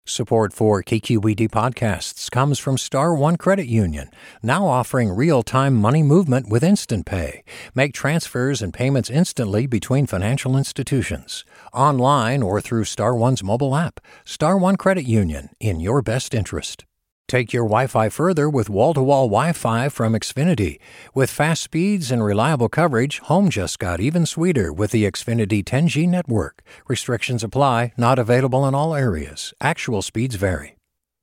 Support for KQED podcasts comes from Star One Credit Union, now offering real-time money movement with Instant Pay. Make transfers and payments instantly between financial institutions, online or through Star One's mobile app. Star One Credit Union, in your best interest. Take your Wi-Fi further with wall-to-wall Wi-Fi from Xfinity. With fast speeds and reliable coverage, home just got even sweeter with the Xfinity 10G network. Restrictions apply, not available in all areas. Actual speeds vary.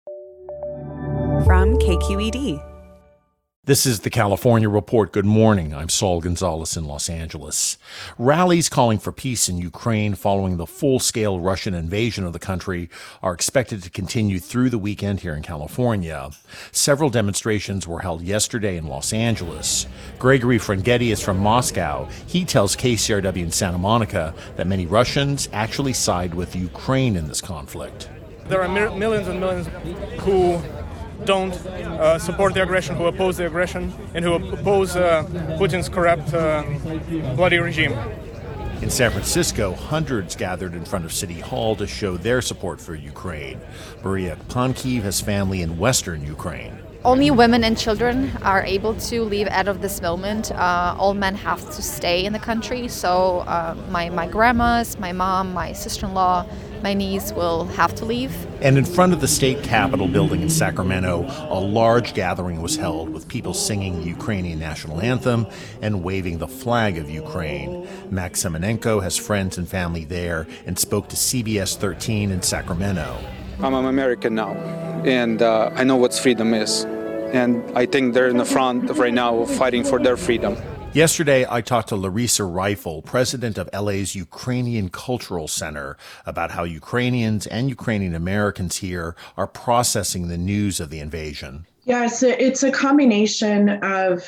From KQED. This is the California Report. Good morning. I'm Saul Gonzalez in Los Angeles. Rallies calling for peace in Ukraine following the full-scale Russian invasion of the country are expected to continue through the weekend here in California. Several demonstrations were held yesterday in Los Angeles. Gregory Frangetti is from Moscow. He tells KCRW in Santa Monica that many Russians actually side with Ukraine in this conflict. There are millions and millions who don't support the aggression, who oppose the aggression, and who oppose Putin's corrupt, bloody regime. In San Francisco, hundreds gathered in front of City Hall to show their support for Ukraine. Maria Pankiv has family in western Ukraine. Only women and children are able to leave out of this moment. All men have to stay in the country. So my grandmas, my mom, my sister-in-law, my niece will have to leave. And in front of the state capitol building in Sacramento, a large gathering was held with people singing the Ukrainian national anthem and waving the flag of Ukraine. Max Semenenko has friends and family there and spoke to CBS 13 in Sacramento. I'm an American now, and I know what freedom is. And I think they're in the front right now fighting for their freedom. Yesterday, I talked to Larissa Reifel, president of LA's Ukrainian Cultural Center, about how Ukrainians and Ukrainian Americans here are processing the news of the invasion. Yeah, it's a combination of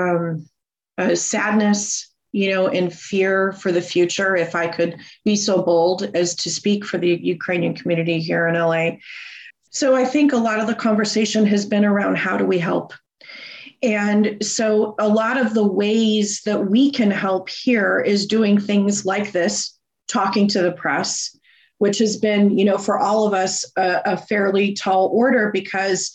sadness, and fear for the future, if I could be so bold as to speak for the Ukrainian community here in LA. So I think a lot of the conversation has been around how do we help? And so a lot of the ways that we can help here is doing things like this, talking to the press, which has been, for all of us, a fairly tall order because,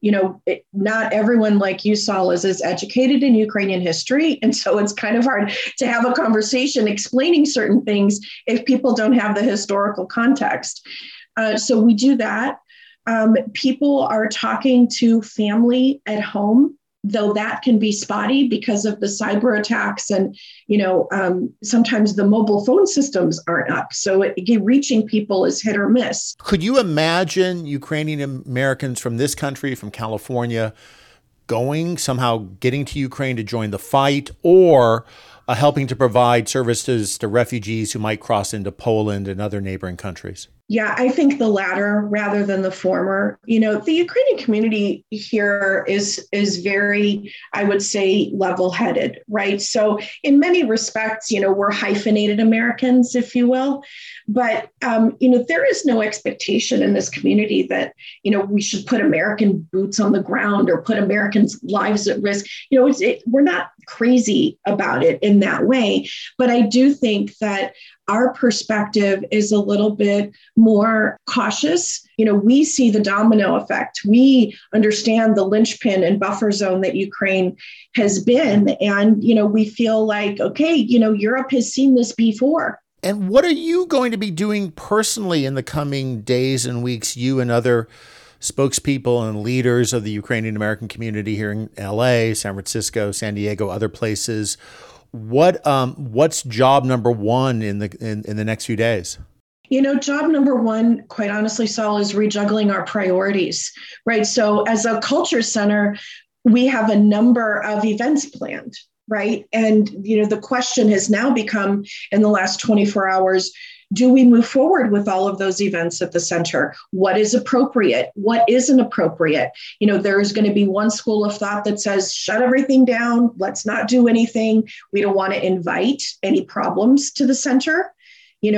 not everyone like you, Saul, is as educated in Ukrainian history. And so it's kind of hard to have a conversation explaining certain things if people don't have the historical context. So we do that. People are talking to family at home, though that can be spotty because of the cyber attacks and, sometimes the mobile phone systems aren't up. So reaching people is hit or miss. Could you imagine Ukrainian Americans from this country, from California, getting to Ukraine to join the fight or helping to provide services to refugees who might cross into Poland and other neighboring countries? Yeah, I think the latter rather than the former. The Ukrainian community here is very, I would say, level-headed, right? So in many respects, we're hyphenated Americans, if you will. But, there is no expectation in this community that, we should put American boots on the ground or put Americans' lives at risk. We're not crazy about it in that way. But I do think that our perspective is a little bit more cautious. We see the domino effect. We understand the linchpin and buffer zone that Ukraine has been. And, we feel like, okay, Europe has seen this before. And what are you going to be doing personally in the coming days and weeks, you and other spokespeople and leaders of the Ukrainian American community here in LA, San Francisco, San Diego, other places? What's job number one in the next few days? Job number one, quite honestly, Saul, is rejuggling our priorities, right? So as a culture center, we have a number of events planned, right? And, the question has now become in the last 24 hours, do we move forward with all of those events at the center? What is appropriate? What isn't appropriate? There is going to be one school of thought that says, shut everything down. Let's not do anything. We don't want to invite any problems to the center. Then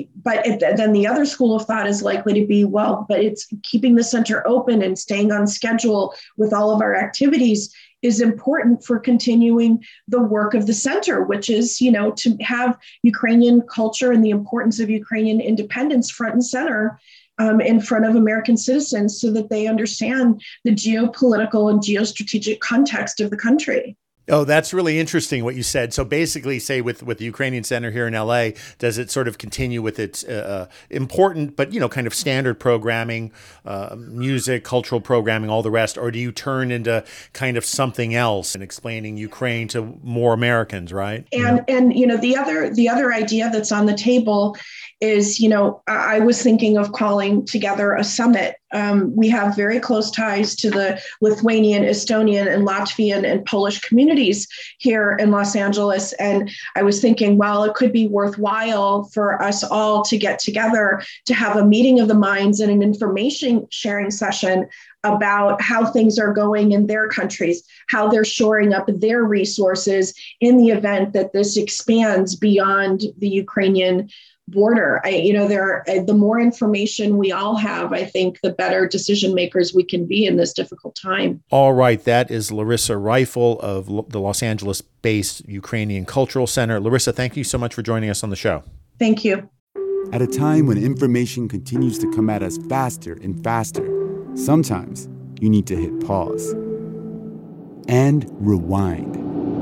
the other school of thought is likely to be, but it's keeping the center open and staying on schedule with all of our activities is important for continuing the work of the center, which is, to have Ukrainian culture and the importance of Ukrainian independence front and center in front of American citizens so that they understand the geopolitical and geostrategic context of the country. Oh, that's really interesting what you said. So basically, say with the Ukrainian Center here in LA, does it sort of continue with its important but, kind of standard programming, music, cultural programming, all the rest, or do you turn into kind of something else and explaining Ukraine to more Americans, right? And the other idea that's on the table is, I was thinking of calling together a summit. We have very close ties to the Lithuanian, Estonian, and Latvian and Polish communities here in Los Angeles. And I was thinking, well, it could be worthwhile for us all to get together to have a meeting of the minds and an information sharing session about how things are going in their countries, how they're shoring up their resources in the event that this expands beyond the Ukrainian border. The more information we all have, I think, the better decision makers we can be in this difficult time. All right. That is Larissa Reifel of the Los Angeles-based Ukrainian Cultural Center. Larissa, thank you so much for joining us on the show. Thank you. At a time when information continues to come at us faster and faster, sometimes you need to hit pause and rewind.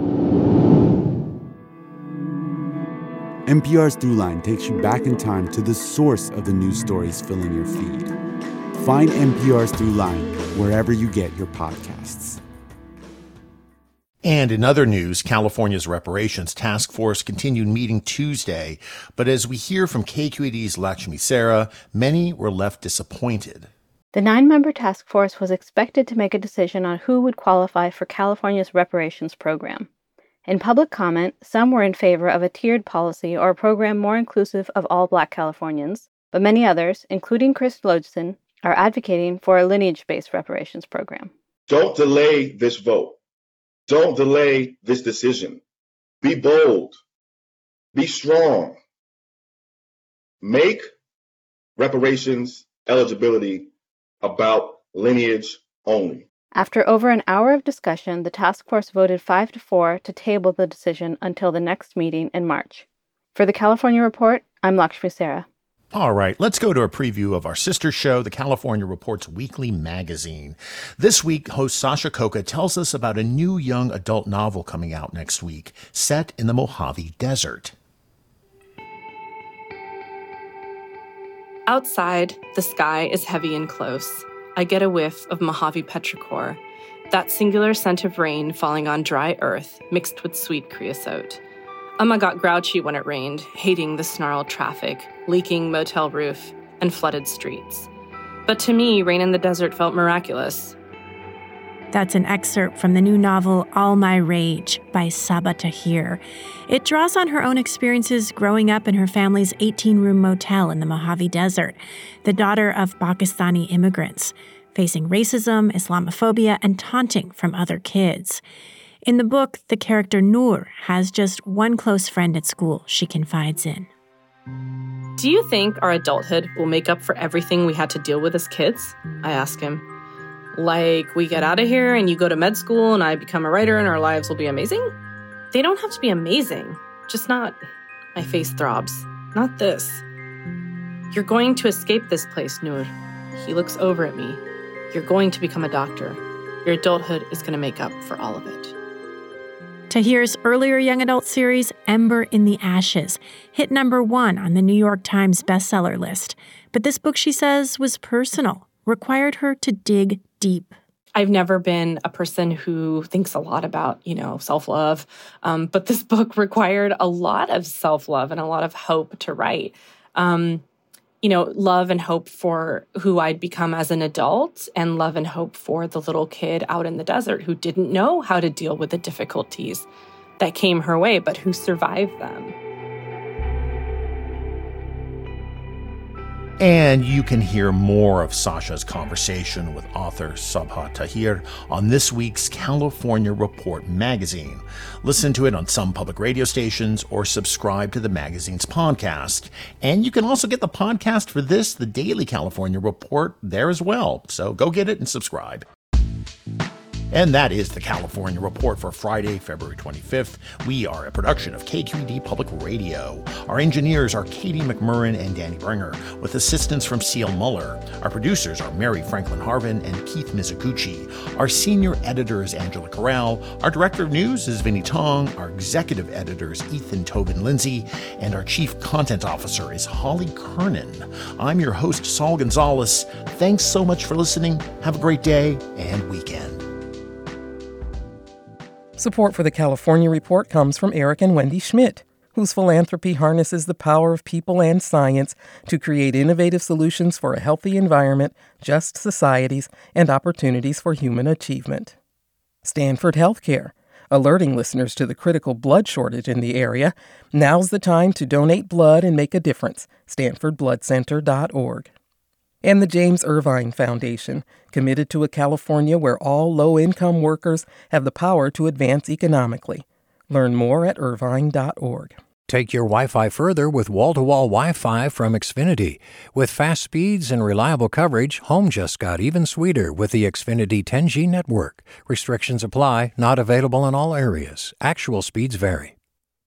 NPR's Throughline takes you back in time to the source of the news stories filling your feed. Find NPR's Throughline wherever you get your podcasts. And in other news, California's reparations task force continued meeting Tuesday, but as we hear from KQED's Lakshmi Sarah, many were left disappointed. The 9-member task force was expected to make a decision on who would qualify for California's reparations program. In public comment, some were in favor of a tiered policy or a program more inclusive of all Black Californians, but many others, including Chris Lodson, are advocating for a lineage-based reparations program. Don't delay this vote. Don't delay this decision. Be bold. Be strong. Make reparations eligibility about lineage only. After over an hour of discussion, the task force voted 5-4 to table the decision until the next meeting in March. For the California Report, I'm Lakshmi Sarah. All right, let's go to a preview of our sister show, the California Report's weekly magazine. This week, host Sasha Khokha tells us about a new young adult novel coming out next week, set in the Mojave Desert. Outside, the sky is heavy and close. I get a whiff of Mojave petrichor, that singular scent of rain falling on dry earth mixed with sweet creosote. Emma got grouchy when it rained, hating the snarled traffic, leaking motel roof, and flooded streets. But to me, rain in the desert felt miraculous. That's an excerpt from the new novel All My Rage by Sabaa Tahir. It draws on her own experiences growing up in her family's 18-room motel in the Mojave Desert, the daughter of Pakistani immigrants, facing racism, Islamophobia, and taunting from other kids. In the book, the character Noor has just one close friend at school she confides in. Do you think our adulthood will make up for everything we had to deal with as kids? I ask him. Like, we get out of here and you go to med school and I become a writer and our lives will be amazing? They don't have to be amazing. Just not... My face throbs. Not this. You're going to escape this place, Noor. He looks over at me. You're going to become a doctor. Your adulthood is going to make up for all of it. Tahir's earlier young adult series, Ember in the Ashes, hit #1 on the New York Times bestseller list. But this book, she says, was personal, required her to dig deep. I've never been a person who thinks a lot about, self-love. But this book required a lot of self-love and a lot of hope to write. Love and hope for who I'd become as an adult, and love and hope for the little kid out in the desert who didn't know how to deal with the difficulties that came her way, but who survived them. And you can hear more of Sasha's conversation with author Sabaa Tahir on this week's California Report magazine. Listen to it on some public radio stations or subscribe to the magazine's podcast. And you can also get the podcast for this, the Daily California Report, there as well. So go get it and subscribe. And that is the California Report for Friday, February 25th. We are a production of KQED Public Radio. Our engineers are Katie McMurrin and Danny Bringer, with assistance from Seal Muller. Our producers are Mary Franklin Harvin and Keith Mizuguchi. Our senior editor is Angela Corral. Our director of news is Vinnie Tong. Our executive editor is Ethan Tobin Lindsay. And our chief content officer is Holly Kernan. I'm your host, Saul Gonzalez. Thanks so much for listening. Have a great day and weekend. Support for the California Report comes from Eric and Wendy Schmidt, whose philanthropy harnesses the power of people and science to create innovative solutions for a healthy environment, just societies, and opportunities for human achievement. Stanford Healthcare, alerting listeners to the critical blood shortage in the area. Now's the time to donate blood and make a difference. StanfordBloodCenter.org. And the James Irvine Foundation, committed to a California where all low-income workers have the power to advance economically. Learn more at irvine.org. Take your Wi-Fi further with wall-to-wall Wi-Fi from Xfinity. With fast speeds and reliable coverage, home just got even sweeter with the Xfinity 10G network. Restrictions apply, not available in all areas. Actual speeds vary.